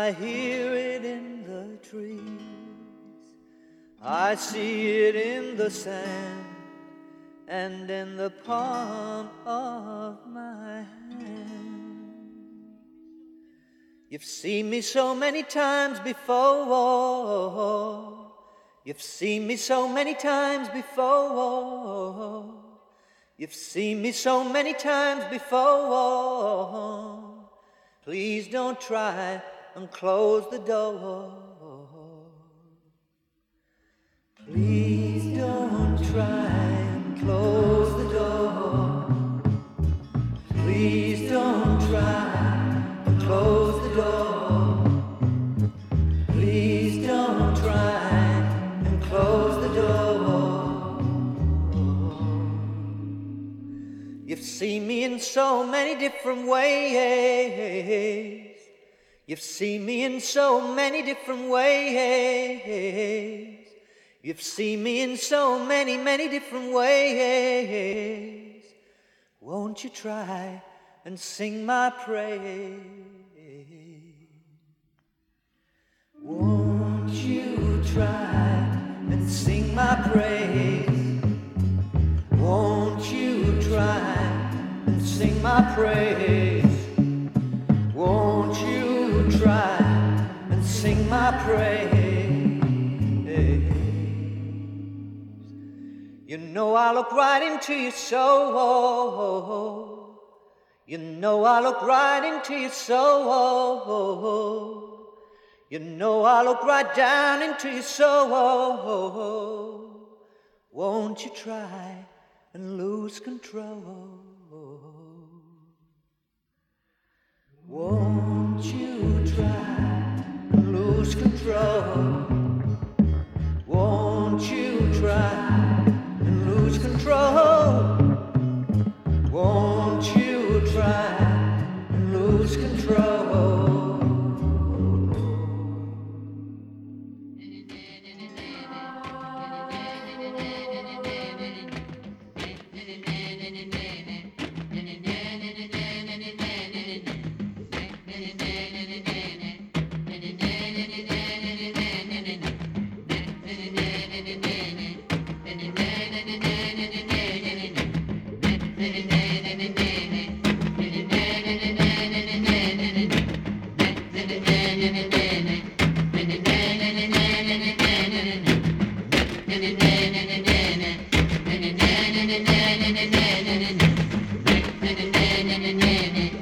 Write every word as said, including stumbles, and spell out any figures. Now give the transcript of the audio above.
I hear it in the trees, I see it in the sand, and in the palm of my hand. You've seen me so many times before, you've seen me so many times before, you've seen me so many times before. Please don't try and close the door. Please don't try and close the door. Please don't try and close the door. Please don't try and close the door. You've seen me in so many different ways. You've seen me in so many different ways. You've seen me in so many, many different ways. Won't you try and sing my praise? Won't you try and sing my praise? Won't you try and sing my praise? Won't you try and sing my praise? You know I look right into your soul. You know I look right into your soul. You know I look right down into your soul. Won't you try and lose control? Won't you try and lose control? Won't you try and lose control? Won't you try and lose control? Na na na na na